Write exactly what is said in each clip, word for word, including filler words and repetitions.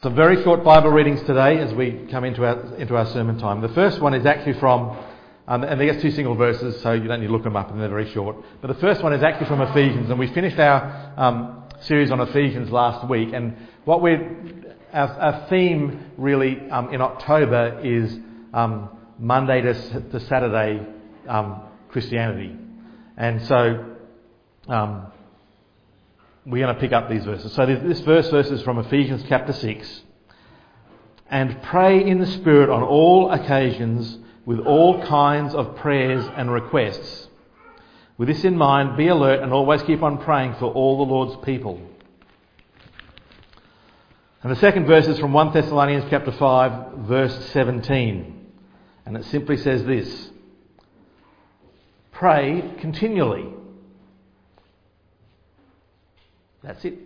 Some very short Bible readings today as we come into our into our sermon time. The first one is actually from, um, and there's two single verses, so you don't need to look them up, and they're very short. But the first one is actually from Ephesians, and we finished our um, series on Ephesians last week. And what we're our, our theme really um, in October is um, Monday to, to Saturday um, Christianity, and so. Um, We're going to pick up these verses. So this first verse is from Ephesians chapter six. And pray in the Spirit on all occasions with all kinds of prayers and requests. With this in mind, be alert and always keep on praying for all the Lord's people. And the second verse is from First Thessalonians chapter five, verse seventeen. And it simply says this: pray continually. That's it.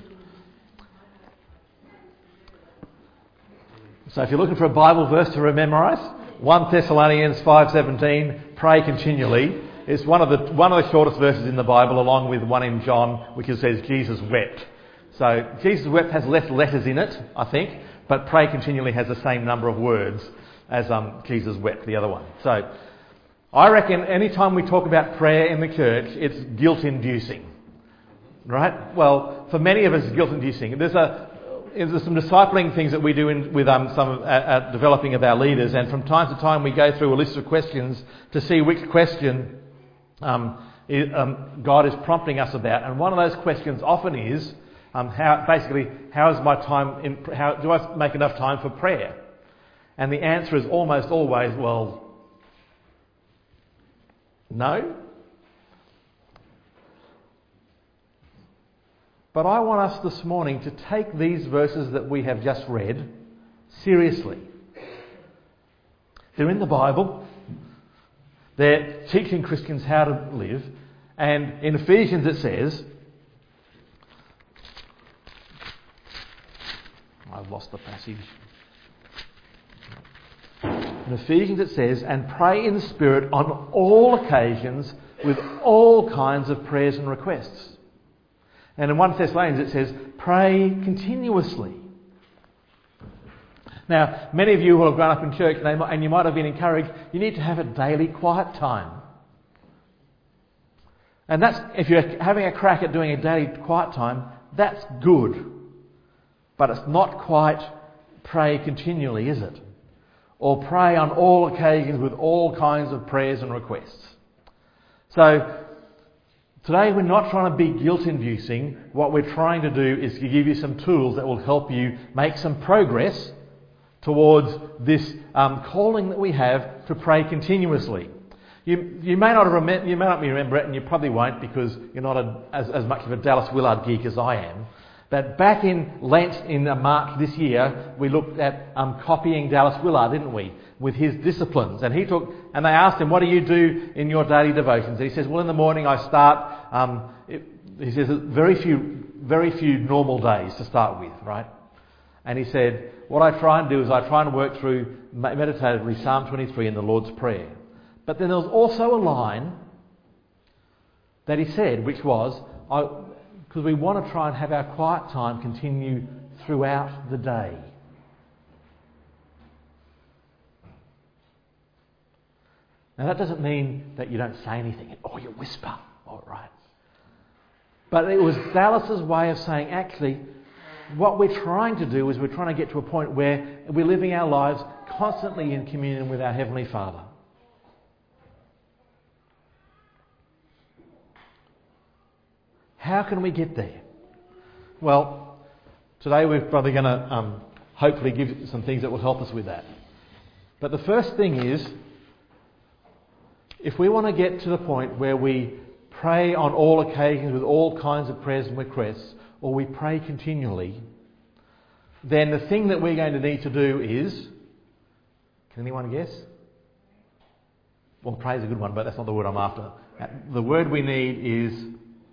So if you're looking for a Bible verse to memorise, First Thessalonians five seventeen, pray continually. It's one of the one of the shortest verses in the Bible, along with one in John, which says Jesus wept. So Jesus wept has less letters in it, I think, but pray continually has the same number of words as um, Jesus wept, the other one. So I reckon any time we talk about prayer in the church, it's guilt-inducing. Right? Well, for many of us, it's guilt-inducing. There's a there's some discipling things that we do in, with um, some of, uh, uh, developing of our leaders, and from time to time we go through a list of questions to see which question um, is, um, God is prompting us about. And one of those questions often is, um, how basically, how is my time? In, how do I make enough time for prayer? And the answer is almost always, well, no. But I want us this morning to take these verses that we have just read seriously. They're in the Bible. They're teaching Christians how to live. And in Ephesians it says... I've lost the passage. In Ephesians it says, and pray in the Spirit on all occasions with all kinds of prayers and requests. And in First Thessalonians it says, pray continuously. Now, many of you who have grown up in church, and you might have been encouraged, you need to have a daily quiet time. And that's, if you're having a crack at doing a daily quiet time, that's good. But it's not quite pray continually, is it? Or pray on all occasions with all kinds of prayers and requests. So, today we're not trying to be guilt-inducing. What we're trying to do is to give you some tools that will help you make some progress towards this um, calling that we have to pray continuously. You, you may not have remem- you may not remember it, and you probably won't because you're not a, as, as much of a Dallas Willard geek as I am. But back in Lent in March this year, we looked at um, copying Dallas Willard, didn't we? With his disciplines. And he took, and they asked him, what do you do in your daily devotions? And he says, well, in the morning I start, um, it, he says, very few, very few normal days to start with, right? And he said, what I try and do is I try and work through meditatively Psalm twenty-three and the Lord's Prayer. But then there was also a line that he said, which was, I, because we want to try and have our quiet time continue throughout the day. Now that doesn't mean that you don't say anything, or you whisper, all right. But it was Dallas's way of saying, actually, what we're trying to do is we're trying to get to a point where we're living our lives constantly in communion with our Heavenly Father. How can we get there? Well, today we're probably going to um, hopefully give you some things that will help us with that. But the first thing is, if we want to get to the point where we pray on all occasions with all kinds of prayers and requests, or we pray continually, then the thing that we're going to need to do is, can anyone guess? Well, pray is a good one, but that's not the word I'm after. The word we need is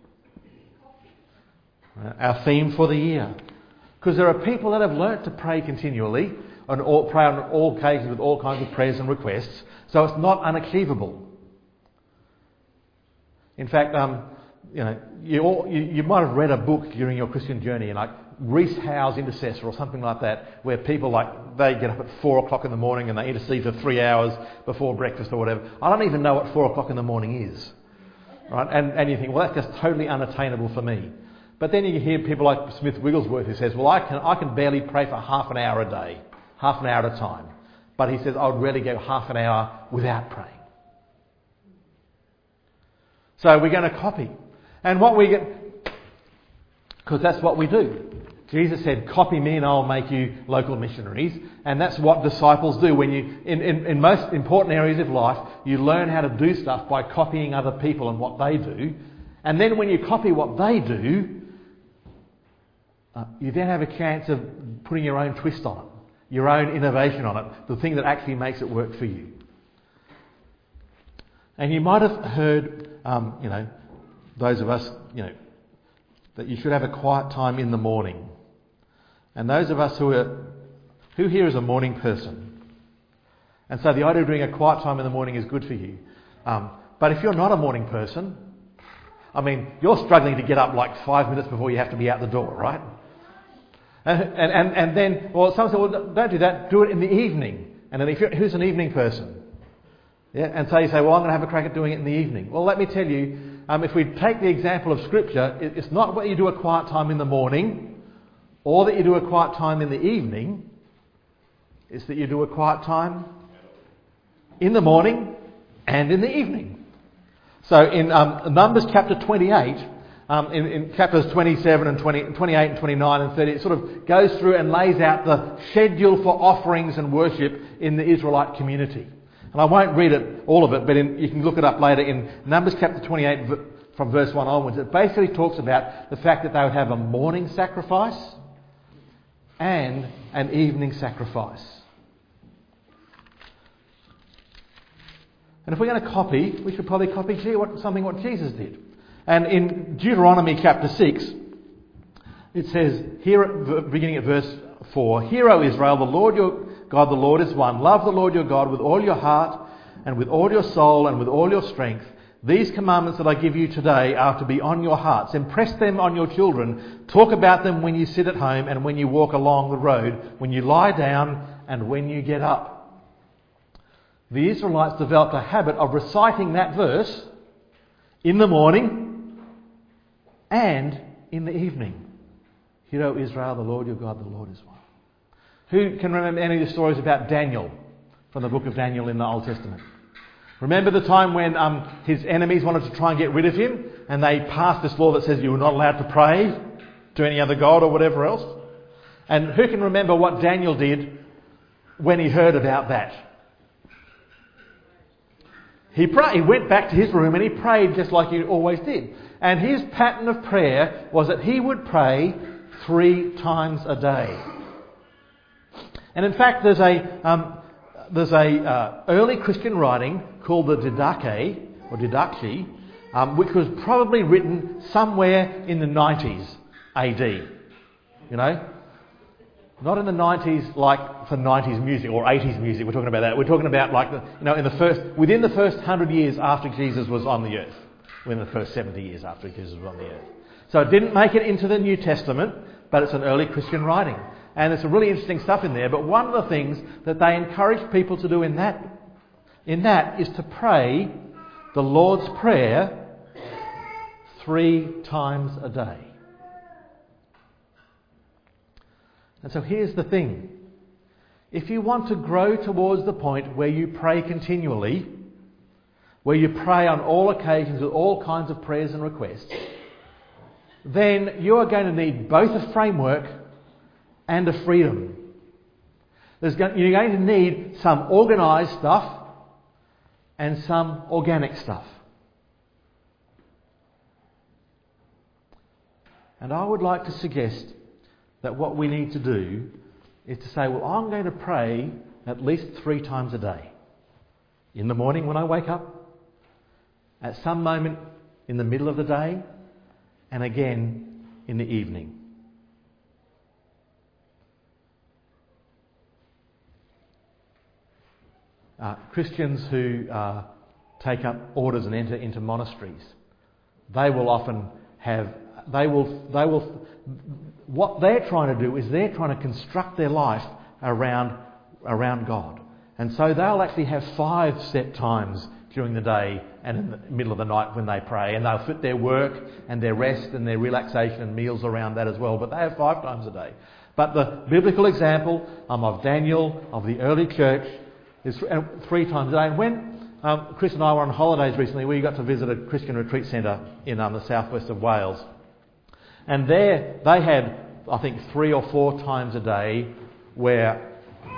our theme for the year. Because there are people that have learnt to pray continually, and all, pray on all occasions with all kinds of prayers and requests, so it's not unachievable. In fact, um, you know, you, all, you you might have read a book during your Christian journey, and like Reese Howe's Intercessor or something like that, where people like, they get up at four o'clock in the morning and they intercede for three hours before breakfast or whatever. I don't even know what four o'clock in the morning is. Right? And, and you think, well, that's just totally unattainable for me. But then you hear people like Smith Wigglesworth who says, well, I can, I can barely pray for half an hour a day, half an hour at a time. But he says, I would rarely go half an hour without praying. So we're going to copy. And what we get, because that's what we do. Jesus said, copy me and I'll make you local missionaries. And that's what disciples do. When you, in, in, in most important areas of life, you learn how to do stuff by copying other people and what they do. And then when you copy what they do, uh, you then have a chance of putting your own twist on it, your own innovation on it, the thing that actually makes it work for you. And you might have heard, um, you know, those of us, you know, that you should have a quiet time in the morning. And those of us who are, who here is a morning person? And so the idea of doing a quiet time in the morning is good for you. Um, but if you're not a morning person, I mean, you're struggling to get up like five minutes before you have to be out the door, right? And and, and, and then, well, some say, well, don't do that, do it in the evening. And then if you're, who's an evening person? Yeah, and so you say, well, I'm going to have a crack at doing it in the evening. Well, let me tell you, um, if we take the example of Scripture, it, it's not that you do a quiet time in the morning or that you do a quiet time in the evening. It's that you do a quiet time in the morning and in the evening. So in um, Numbers chapter twenty-eight, um, in, in chapters twenty-seven and twenty, twenty-eight and twenty-nine and thirty, it sort of goes through and lays out the schedule for offerings and worship in the Israelite community. And I won't read it, all of it, but in, you can look it up later in Numbers chapter twenty-eight from verse one onwards. It basically talks about the fact that they would have a morning sacrifice and an evening sacrifice. And if we're going to copy, we should probably copy what, something what Jesus did. And in Deuteronomy chapter six, it says, here, beginning at verse four, Hear, O Israel, the Lord your God, the Lord is one. Love the Lord your God with all your heart and with all your soul and with all your strength. These commandments that I give you today are to be on your hearts. Impress them on your children. Talk about them when you sit at home and when you walk along the road, when you lie down and when you get up. The Israelites developed a habit of reciting that verse in the morning and in the evening. Hear, O Israel, the Lord your God, the Lord is one. Who can remember any of the stories about Daniel from the book of Daniel in the Old Testament? Remember the time when um, his enemies wanted to try and get rid of him and they passed this law that says you were not allowed to pray to any other god or whatever else? And who can remember what Daniel did when he heard about that? He, pray, he went back to his room and he prayed just like he always did. And his pattern of prayer was that he would pray three times a day. And in fact, there's a um, there's a uh, early Christian writing called the Didache or Didache, um, which was probably written somewhere in the nineties A D. You know, not in the nineties like for nineties music or eighties music. We're talking about that. We're talking about like the, you know in the first within the first hundred years after Jesus was on the earth, within the first seventy years after Jesus was on the earth. So it didn't make it into the New Testament, but it's an early Christian writing. And there's some really interesting stuff in there. But one of the things that they encourage people to do in that, in that is to pray the Lord's Prayer three times a day. And so here's the thing. If you want to grow towards the point where you pray continually, where you pray on all occasions with all kinds of prayers and requests, then you are going to need both a framework and a freedom. There's going, you're going to need some organised stuff and some organic stuff. And I would like to suggest that what we need to do is to say, well, I'm going to pray at least three times a day. In the morning when I wake up, at some moment in the middle of the day, and again in the evening. Uh, Christians who uh, take up orders and enter into monasteries, they will often have they will, they will, what they're trying to do is they're trying to construct their life around, around God. And so they'll actually have five set times during the day and in the middle of the night when they pray, and they'll fit their work and their rest and their relaxation and meals around that as well, but they have five times a day. But the biblical example um, of Daniel, of the early church, is three times a day. And when um, Chris and I were on holidays recently, we got to visit a Christian retreat centre in um, the southwest of Wales. And there they had, I think, three or four times a day where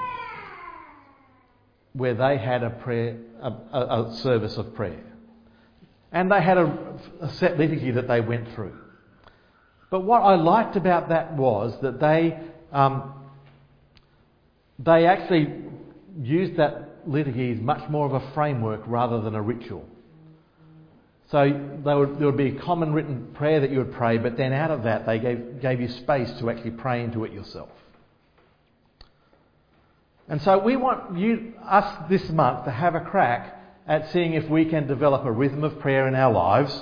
where they had a prayer, a, a, a service of prayer. And they had a, a set liturgy that they went through. But what I liked about that was that they um, they actually used that liturgy as much more of a framework rather than a ritual. So they would, there would be a common written prayer that you would pray, but then out of that they gave, gave you space to actually pray into it yourself. And so we want you, us this month to have a crack at seeing if we can develop a rhythm of prayer in our lives,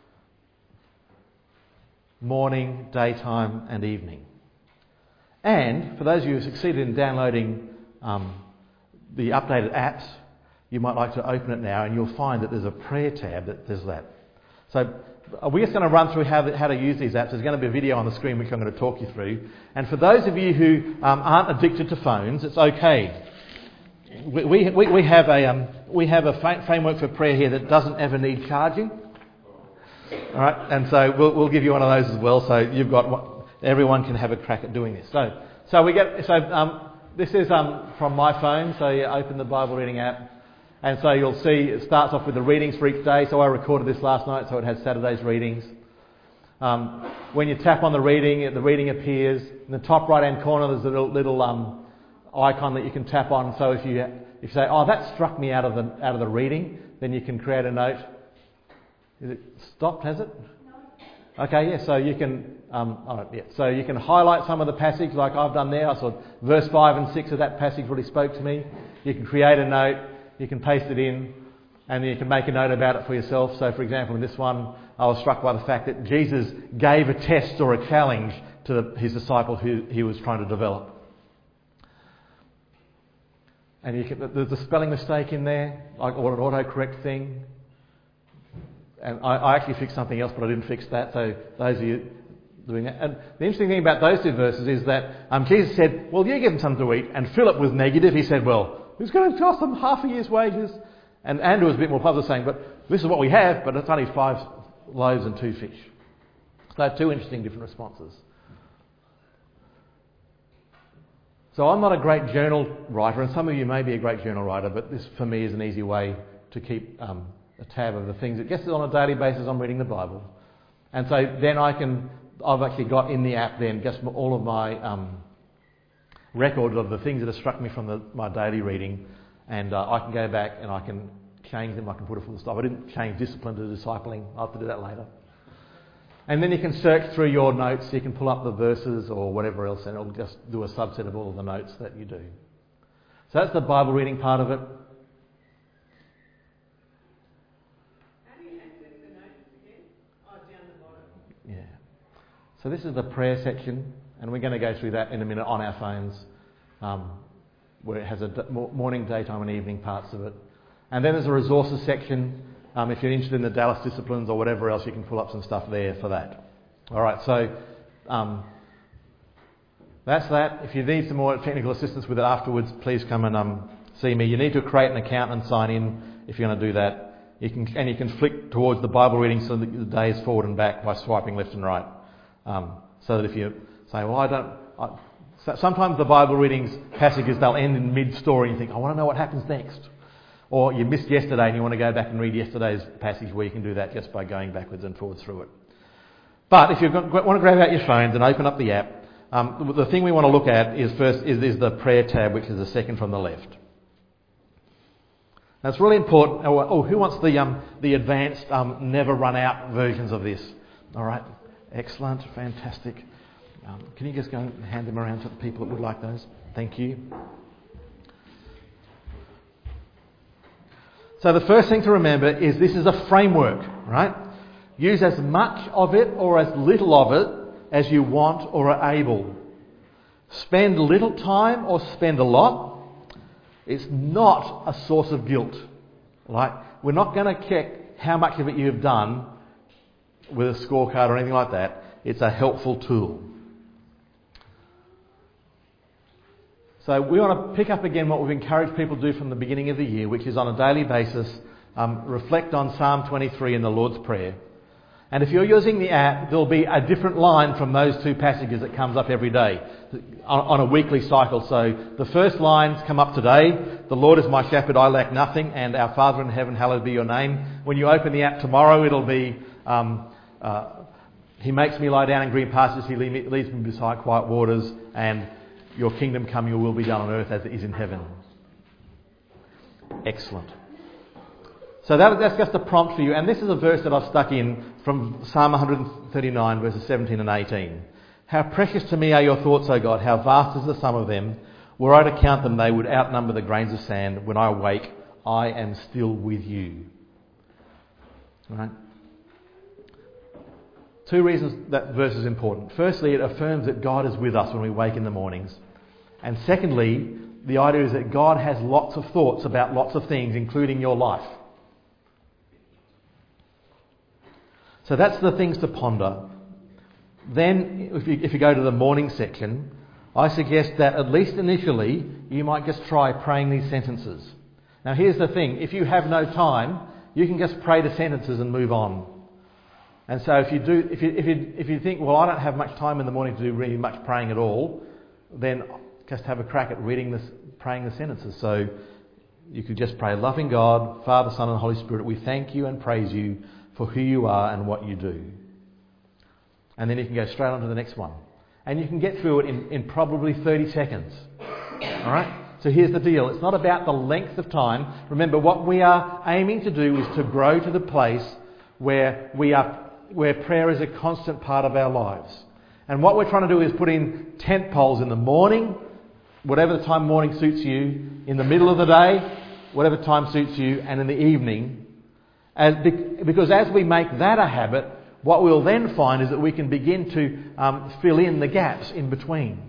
morning, daytime and evening. And for those of you who succeeded in downloading um, the updated apps, you might like to open it now and you'll find that there's a prayer tab that does that. So we're just going to run through how, how to use these apps. There's going to be a video on the screen which I'm going to talk you through. And for those of you who um, aren't addicted to phones, it's okay. We, we, we have a um, we have a framework for prayer here that doesn't ever need charging. All right, and so we'll, we'll give you one of those as well. So you've got what, everyone can have a crack at doing this. So so we get so um, this is um, from my phone. So you open the Bible reading app. And so you'll see it starts off with the readings for each day. So I recorded this last night, so it has Saturday's readings. Um, when you tap on the reading, the reading appears. In the top right-hand corner, there's a little, little um, icon that you can tap on. So if you if you say, "Oh, that struck me out of the out of the reading," then you can create a note. Is it stopped? Has it? No. Okay, yeah. So you can um, all right, yeah. So you can highlight some of the passage, like I've done there. I saw verse five and six of that passage really spoke to me. You can create a note. You can paste it in, and then you can make a note about it for yourself. So, for example, in this one, I was struck by the fact that Jesus gave a test or a challenge to the, his disciple who he was trying to develop. And you can, there's a spelling mistake in there, like or an autocorrect thing. And I, I actually fixed something else, but I didn't fix that. So those of you doing that. And the interesting thing about those two verses is that um, Jesus said, "Well, you give them something to eat," and Philip was negative. He said, "Well, it's going to cost them half a year's wages." And Andrew was a bit more positive, saying, "But this is what we have, but it's only five loaves and two fish." So two interesting different responses. So I'm not a great journal writer, and some of you may be a great journal writer, but this for me is an easy way to keep um, a tab of the things. It gets it on a daily basis. I'm reading the Bible. And so then I can, I've actually got in the app then just all of my um, record of the things that have struck me from the, my daily reading, and uh, I can go back and I can change them. I can put a full stop. I didn't change discipline to discipling. I'll have to do that later. And then you can search through your notes. You can pull up the verses or whatever else, and it'll just do a subset of all of the notes that you do. So that's the Bible reading part of it. How do you access the notes again? Oh, down the bottom. Yeah. So this is the prayer section. And we're going to go through that in a minute on our phones, um, where it has a d- morning, daytime and evening parts of it. And then there's a resources section. Um, if you're interested in the Dallas disciplines or whatever else, you can pull up some stuff there for that. All right, so um, that's that. If you need some more technical assistance with it afterwards, please come and um, see me. You need to create an account and sign in if you're going to do that. You can, and you can flick towards the Bible reading so that the day is forward and back by swiping left and right. Um, so that if you say, well, I don't... I, sometimes the Bible readings passages, they'll end in mid-story and you think, I want to know what happens next. Or you missed yesterday and you want to go back and read yesterday's passage, where you can do that just by going backwards and forwards through it. But if you want to grab out your phones and open up the app, um, the thing we want to look at is first is, is the prayer tab, which is the second from the left. Now it's really important. Oh, oh who wants the um, the advanced um, never run out versions of this? All right, excellent, fantastic. Um, can you just go and hand them around to the people that would like those? Thank you. So the first thing to remember is this is a framework, right? Use as much of it or as little of it as you want or are able. Spend little time or spend a lot. It's not a source of guilt. Right? We're not going to check how much of it you've done with a scorecard or anything like that. It's a helpful tool. So we want to pick up again what we've encouraged people to do from the beginning of the year, which is on a daily basis, um, reflect on Psalm twenty-three in the Lord's Prayer. And if you're using the app, there'll be a different line from those two passages that comes up every day on, on a weekly cycle. So the first lines come up today. The Lord is my shepherd, I lack nothing. And our Father in heaven, hallowed be your name. When you open the app tomorrow, it'll be, um, uh, He makes me lie down in green pastures. He lead me, leads me beside quiet waters. And your kingdom come, your will be done on earth as it is in heaven. Excellent. So that, that's just a prompt for you. And this is a verse that I've stuck in from Psalm one thirty-nine, verses seventeen and eighteen. How precious to me are your thoughts, O God. How vast is the sum of them. Were I to count them, they would outnumber the grains of sand. When I awake, I am still with you. Right? Two reasons that verse is important. Firstly, it affirms that God is with us when we wake in the mornings. And secondly, the idea is that God has lots of thoughts about lots of things, including your life. So that's the things to ponder. Then, if you, if you go to the morning section, I suggest that at least initially, you might just try praying these sentences. Now here's the thing, if you have no time, you can just pray the sentences and move on. And so if you do, if you, if you, if you think, well, I don't have much time in the morning to do really much praying at all, then just have a crack at reading this, praying the sentences. So you could just pray, loving God, Father, Son and Holy Spirit, we thank you and praise you for who you are and what you do. And then you can go straight on to the next one. And you can get through it in, in probably thirty seconds. Alright? So here's the deal. It's not about the length of time. Remember, what we are aiming to do is to grow to the place where we are, where prayer is a constant part of our lives. And what we're trying to do is put in tent poles in the morning, whatever the time morning suits you, in the middle of the day, whatever time suits you, and in the evening. As, because as we make that a habit, what we'll then find is that we can begin to um, fill in the gaps in between.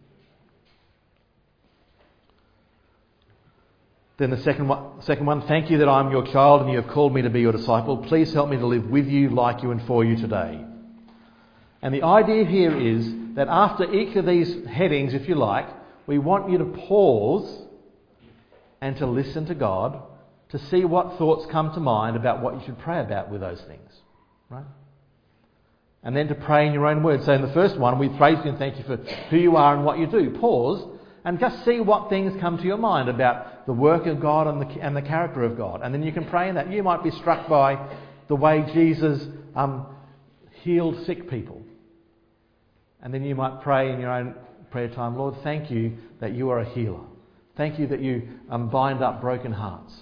Then the second one, second one, thank you that I'm your child and you have called me to be your disciple. Please help me to live with you, like you and for you today. And the idea here is that after each of these headings, if you like, we want you to pause and to listen to God, to see what thoughts come to mind about what you should pray about with those things. Right? And then to pray in your own words. So in the first one, we praise you and thank you for who you are and what you do. Pause and just see what things come to your mind about the work of God and the, and the character of God. And then you can pray in that. You might be struck by the way Jesus um, healed sick people. And then you might pray in your own prayer time, Lord, thank you that you are a healer. Thank you that you um, bind up broken hearts.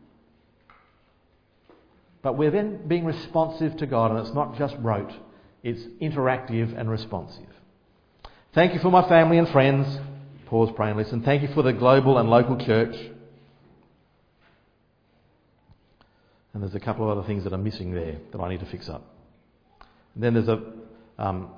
But we're then being responsive to God, and it's not just rote. It's interactive and responsive. Thank you for my family and friends. Pause, pray and listen. Thank you for the global and local church. And there's a couple of other things that are missing there that I need to fix up. And then there's a um,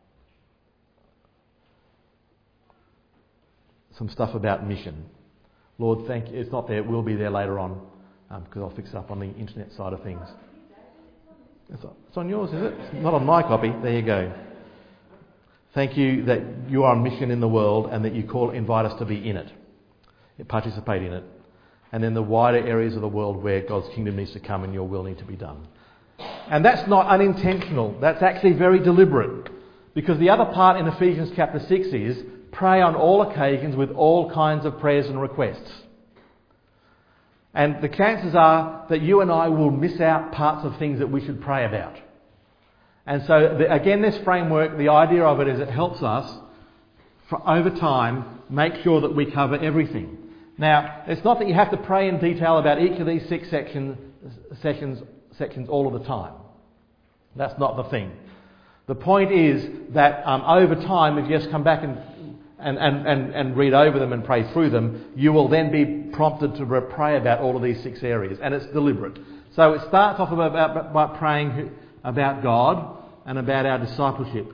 some stuff about mission. Lord, thank you. It's not there. It will be there later on because um, I'll fix it up on the internet side of things. It's on yours, is it? It's not on my copy. There you go. Thank you that you are on mission in the world and that you call, invite us to be in it, participate in it. And then the wider areas of the world where God's kingdom needs to come and your will need to be done. And that's not unintentional. That's actually very deliberate. Because the other part in Ephesians chapter six is pray on all occasions with all kinds of prayers and requests. And the chances are that you and I will miss out parts of things that we should pray about. And so, the, again, this framework, the idea of it is it helps us, for, over time, make sure that we cover everything. Now, it's not that you have to pray in detail about each of these six section, sections, sections all of the time. That's not the thing. The point is that um, over time, if you just come back and And, and, and, and read over them and pray through them, you will then be prompted to pray about all of these six areas. And it's deliberate. So it starts off about, about, about praying about God and about our discipleship.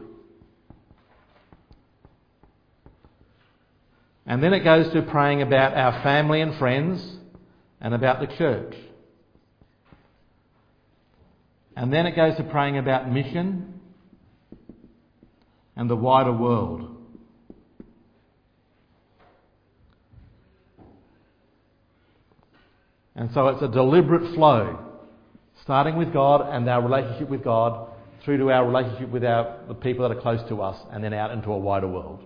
And then it goes to praying about our family and friends and about the church. And then it goes to praying about mission and the wider world. And so it's a deliberate flow, starting with God and our relationship with God, through to our relationship with our, the people that are close to us, and then out into a wider world.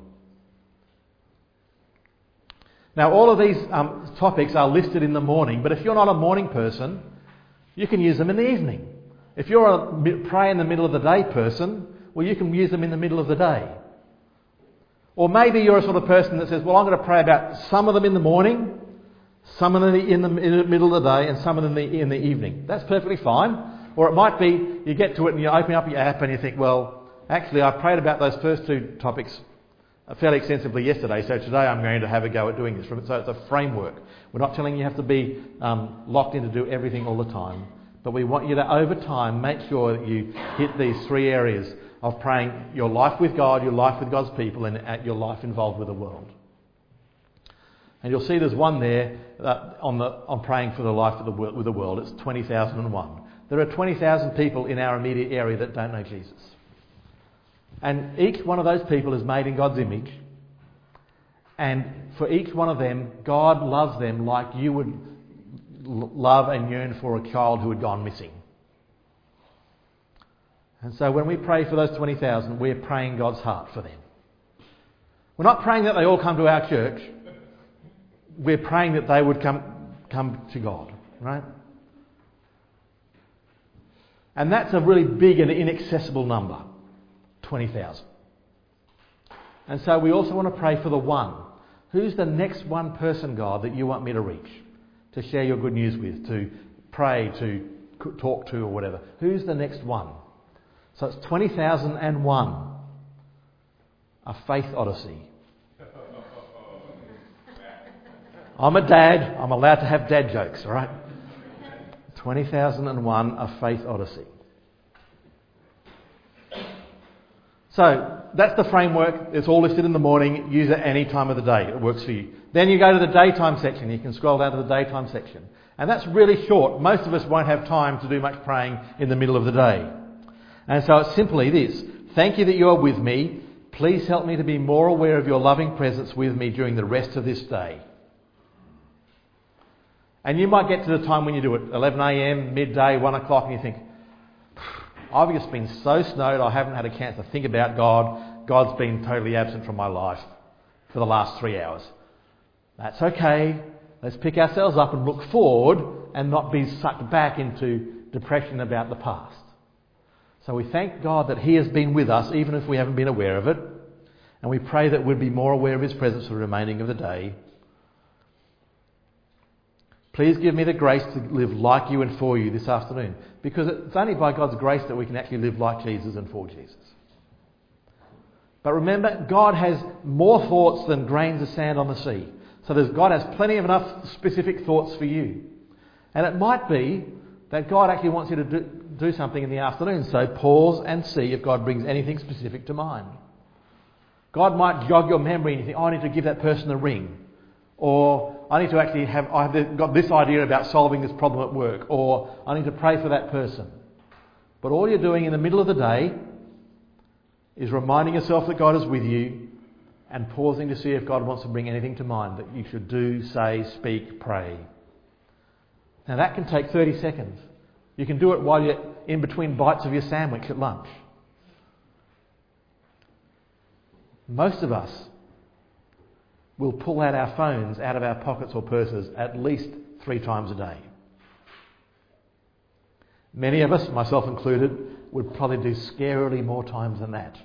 Now, all of these um, topics are listed in the morning, but if you're not a morning person, you can use them in the evening. If you're a pray in the middle of the day person, well, you can use them in the middle of the day. Or maybe you're a sort of person that says, well, I'm going to pray about some of them in the morning, some of them in the, in the middle of the day, and some of them in the, in the evening. That's perfectly fine. Or it might be you get to it and you open up your app and you think, well, actually I prayed about those first two topics fairly extensively yesterday, so today I'm going to have a go at doing this. So it's a framework. We're not telling you you have to be um, locked in to do everything all the time, but we want you to, over time, make sure that you hit these three areas of praying your life with God, your life with God's people, and at your life involved with the world. And you'll see there's one there uh, on the on praying for the life of the with the world. It's twenty thousand one. There are twenty thousand people in our immediate area that don't know Jesus. And each one of those people is made in God's image. And for each one of them, God loves them like you would l- love and yearn for a child who had gone missing. And so when we pray for those twenty thousand, we're praying God's heart for them. We're not praying that they all come to our church. We're praying that they would come, come to God, right? And that's a really big and inaccessible number, twenty thousand. And so we also want to pray for the one. Who's the next one person, God, that you want me to reach, to share your good news with, to pray, to talk to or whatever? Who's the next one? So it's twenty thousand one. A faith odyssey. I'm a dad. I'm allowed to have dad jokes, all right? twenty thousand one, a faith odyssey. So that's the framework. It's all listed in the morning. Use it any time of the day. It works for you. Then you go to the daytime section. You can scroll down to the daytime section. And that's really short. Most of us won't have time to do much praying in the middle of the day. And so it's simply this. Thank you that you are with me. Please help me to be more aware of your loving presence with me during the rest of this day. And you might get to the time when you do it, eleven a.m, midday, one o'clock, and you think, I've just been so snowed, I haven't had a chance to think about God. God's been totally absent from my life for the last three hours. That's okay. Let's pick ourselves up and look forward and not be sucked back into depression about the past. So we thank God that He has been with us, even if we haven't been aware of it. And we pray that we'd be more aware of His presence for the remaining of the day. Please give me the grace to live like you and for you this afternoon. Because it's only by God's grace that we can actually live like Jesus and for Jesus. But remember, God has more thoughts than grains of sand on the sea. So there's, God has plenty of enough specific thoughts for you. And it might be that God actually wants you to do, do something in the afternoon. So pause and see if God brings anything specific to mind. God might jog your memory and you think, oh, I need to give that person a ring. Or I need to actually have, I've got this idea about solving this problem at work. Or I need to pray for that person. But all you're doing in the middle of the day is reminding yourself that God is with you and pausing to see if God wants to bring anything to mind that you should do, say, speak, pray. Now that can take thirty seconds. You can do it while you're in between bites of your sandwich at lunch. Most of us will pull out our phones out of our pockets or purses at least three times a day. Many of us, myself included, would probably do scarily more times than that.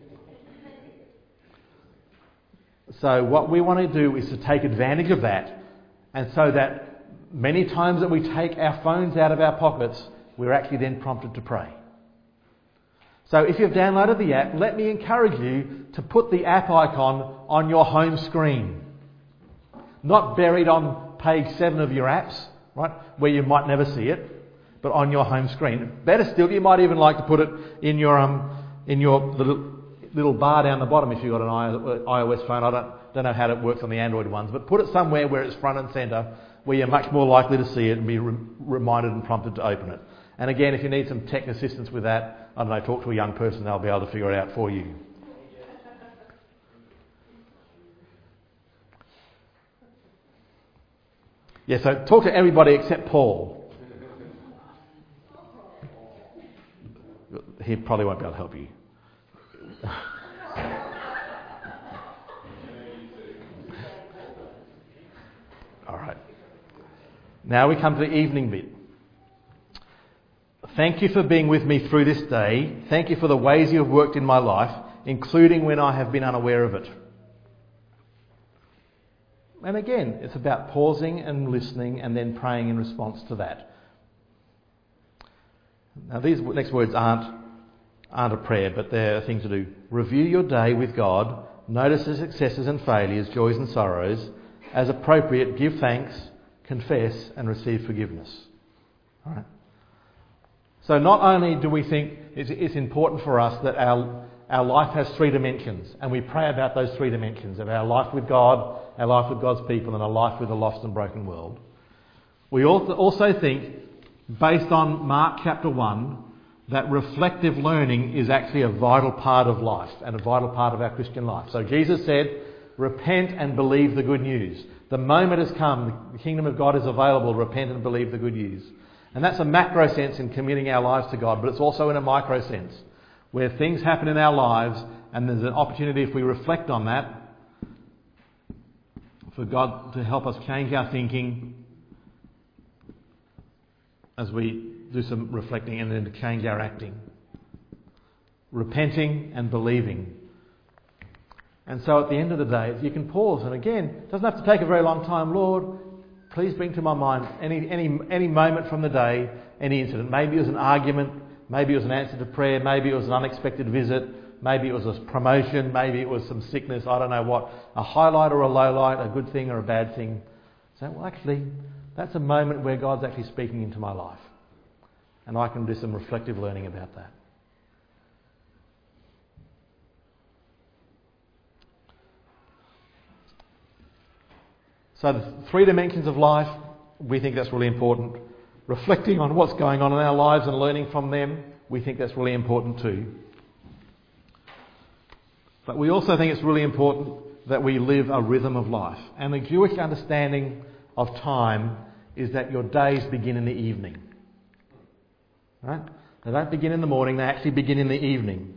So what we want to do is to take advantage of that, and so that many times that we take our phones out of our pockets, we're actually then prompted to pray. So if you've downloaded the app, let me encourage you to put the app icon on your home screen. Not buried on page seven of your apps, right, where you might never see it. but on your home screen. Better still, you might even like to put it in your um in your little, little bar down the bottom if you've got an iOS phone. I don't don't know how it works on the Android ones, but put it somewhere where it's front and centre, where you're much more likely to see it and be re- reminded and prompted to open it. And again, if you need some tech assistance with that, I don't know, talk to a young person, they'll be able to figure it out for you. Yeah, so talk to everybody except Paul. He probably won't be able to help you. All right. Now we come to the evening bit. Thank you for being with me through this day. Thank you for the ways you have worked in my life, including when I have been unaware of it. And again, it's about pausing and listening and then praying in response to that. Now these next words aren't, aren't a prayer, but they're things to do. Review your day with God. Notice the successes and failures, joys and sorrows. As appropriate, give thanks, confess and receive forgiveness. All right. So not only do we think it's, it's important for us that our, our life has three dimensions, and we pray about those three dimensions of our life with God, our life with God's people, and our life with a lost and broken world. We also think, based on Mark chapter one, that reflective learning is actually a vital part of life and a vital part of our Christian life. So Jesus said, repent and believe the good news. The moment has come, the kingdom of God is available, repent and believe the good news. And that's a macro sense in committing our lives to God, but it's also in a micro sense, where things happen in our lives and there's an opportunity, if we reflect on that, for God to help us change our thinking as we do some reflecting, and then to change our acting. Repenting and believing. And so at the end of the day, you can pause, and again, it doesn't have to take a very long time. Lord, please bring to my mind any any any moment from the day, any incident. Maybe it was an argument, maybe it was an answer to prayer, maybe it was an unexpected visit, maybe it was a promotion, maybe it was some sickness, I don't know what. A highlight or a low light, a good thing or a bad thing. So, well, actually, that's a moment where God's actually speaking into my life. And I can do some reflective learning about that. So the three dimensions of life, we think that's really important. Reflecting on what's going on in our lives and learning from them, we think that's really important too. But we also think it's really important that we live a rhythm of life. And the Jewish understanding of time is that your days begin in the evening. Right? They don't begin in the morning, they actually begin in the evening.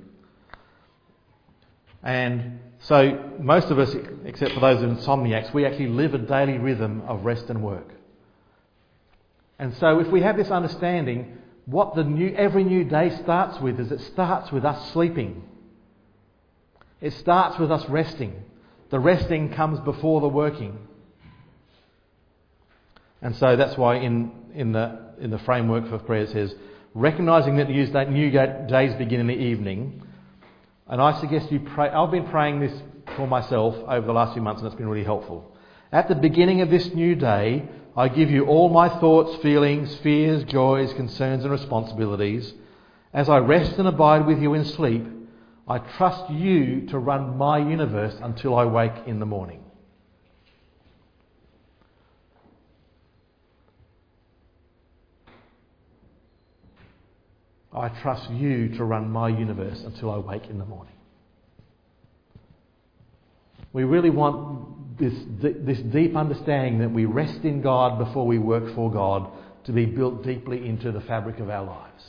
And so most of us, except for those insomniacs, we actually live a daily rhythm of rest and work. And so if we have this understanding, what the new every new day starts with is it starts with us sleeping. It starts with us resting. The resting comes before the working. And so that's why in, in the in the framework for prayer it says, recognising that new days begin in the evening. And I suggest you pray. I've been praying this for myself over the last few months, and it's been really helpful. At the beginning of this new day, I give you all my thoughts, feelings, fears, joys, concerns and responsibilities. As I rest and abide with you in sleep, I trust you to run my universe until I wake in the morning. I trust you to run my universe until I wake in the morning. We really want this, this deep understanding that we rest in God before we work for God to be built deeply into the fabric of our lives.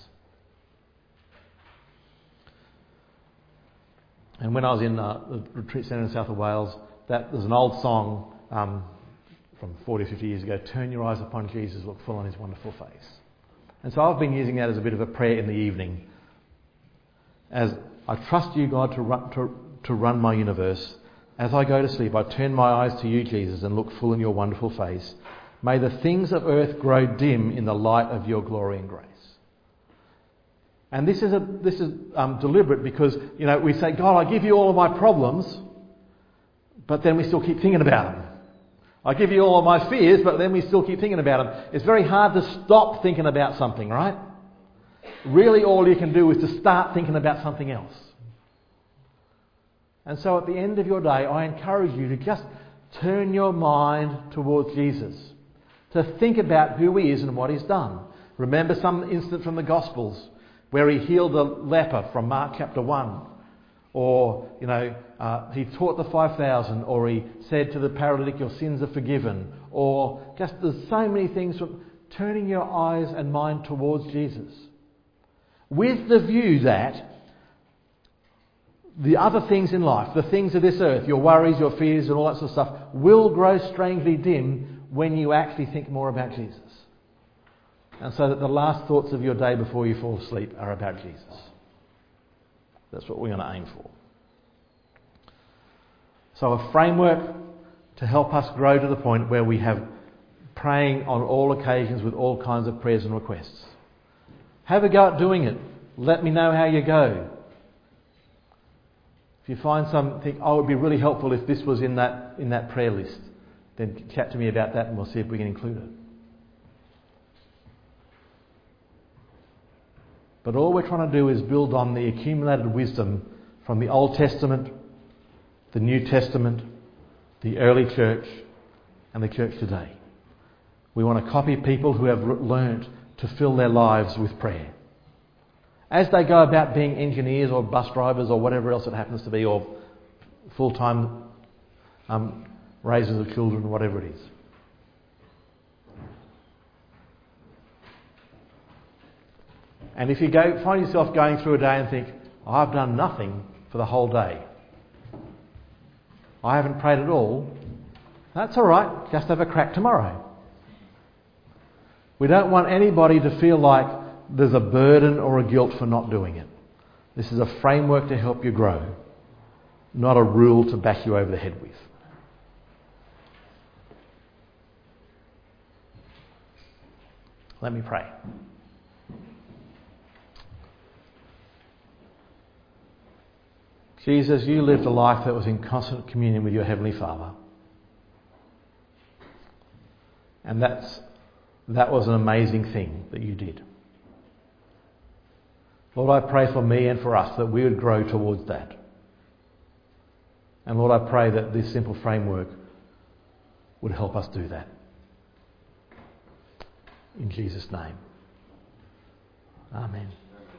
And when I was in uh, the retreat centre in South of Wales, that there's an old song um, from forty, fifty years ago, turn your eyes upon Jesus, look full on his wonderful face. And so I've been using that as a bit of a prayer in the evening. As I trust you, God, to run, to, to run my universe. As I go to sleep, I turn my eyes to you, Jesus, and look full in your wonderful face. May the things of earth grow dim in the light of your glory and grace. And this is a, this is um, deliberate because, you know, we say, God, I give you all of my problems, but then we still keep thinking about them. I give you all of my fears, but then we still keep thinking about them. It's very hard to stop thinking about something, right? Really all you can do is to start thinking about something else. And so at the end of your day, I encourage you to just turn your mind towards Jesus. To think about who he is and what he's done. Remember some incident from the Gospels where he healed the leper from Mark chapter one. Or, you know, uh, he taught the five thousand, or he said to the paralytic, your sins are forgiven. Or just there's so many things from turning your eyes and mind towards Jesus. With the view that the other things in life, the things of this earth, your worries, your fears and all that sort of stuff, will grow strangely dim when you actually think more about Jesus. And so that the last thoughts of your day before you fall asleep are about Jesus. That's what we're going to aim for. So a framework to help us grow to the point where we have praying on all occasions with all kinds of prayers and requests. Have a go at doing it. Let me know how you go. If you find something, oh, it would be really helpful if this was in that in that prayer list, then chat to me about that and we'll see if we can include it. But all we're trying to do is build on the accumulated wisdom from the Old Testament, the New Testament, the early church, and the church today. We want to copy people who have learnt to fill their lives with prayer. As they go about being engineers or bus drivers or whatever else it happens to be, or full-time um, raisers of children, whatever it is. And if you go find yourself going through a day and think, oh, I've done nothing for the whole day, I haven't prayed at all, that's all right, just have a crack tomorrow. We don't want anybody to feel like there's a burden or a guilt for not doing it. This is a framework to help you grow, not a rule to bash you over the head with. Let me pray. Jesus, you lived a life that was in constant communion with your Heavenly Father. And that's that was an amazing thing that you did. Lord, I pray for me and for us that we would grow towards that. And Lord, I pray that this simple framework would help us do that. In Jesus' name. Amen.